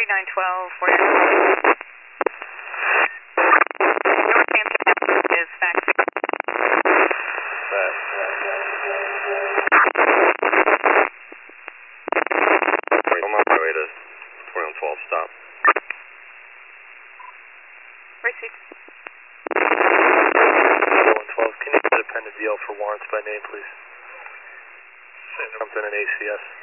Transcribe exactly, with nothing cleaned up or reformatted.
forty-nine twelve, forty-nine Northampton is back. Back. I'm on my way to forty-one twelve, stop. Receive. forty-one twelve, can you get a pen to D L for warrants by name, please? Something in A C S.